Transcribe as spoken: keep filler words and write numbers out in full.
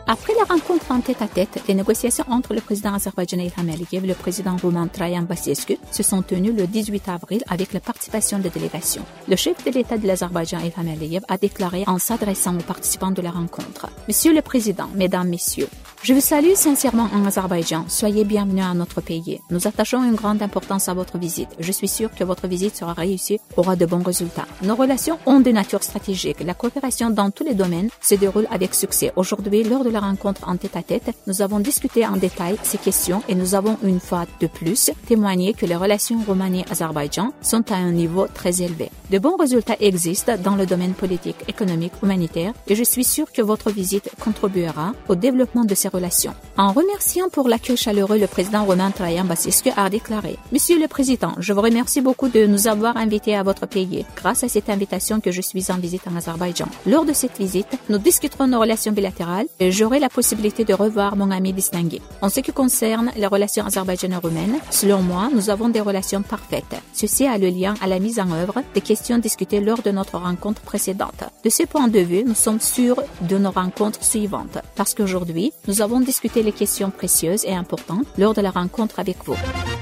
Après la rencontre en tête-à-tête, les négociations entre le président azerbaïdjanais Ilham Aliyev et le président roumain Traian Basescu se sont tenues le dix-huit avril avec la participation des délégations. Le chef de l'État de l'Azerbaïdjan Ilham Aliyev a déclaré en s'adressant aux participants de la rencontre: Monsieur le Président, Mesdames, Messieurs, je vous salue sincèrement en Azerbaïdjan. Soyez bienvenus à notre pays. Nous attachons une grande importance à votre visite. Je suis sûr que votre visite sera réussie, aura de bons résultats. Nos relations ont de nature stratégique. La coopération dans tous les domaines se déroule avec succès. Aujourd'hui, lors de la rencontre en tête-à-tête, nous avons discuté en détail ces questions et nous avons une fois de plus témoigné que les relations Roumanie-Azerbaïdjan sont à un niveau très élevé. De bons résultats existent dans le domaine politique, économique, humanitaire et je suis sûr que votre visite contribuera au développement de ces relations. En remerciant pour l'accueil chaleureux, le président roumain Traian Basescu a déclaré: Monsieur le Président, je vous remercie beaucoup de nous avoir invités à votre pays. Grâce à cette invitation que je suis en visite en Azerbaïdjan. Lors de cette visite, nous discuterons nos relations bilatérales et j'aurai la possibilité de revoir mon ami distingué. En ce qui concerne les relations azerbaïdjano-roumaines, selon moi, nous avons des relations parfaites. Ceci a le lien à la mise en œuvre des questions discutées lors de notre rencontre précédente. De ce point de vue, nous sommes sûrs de nos rencontres suivantes, parce qu'aujourd'hui, nous avons discuté les questions précieuses et importantes lors de la rencontre avec vous.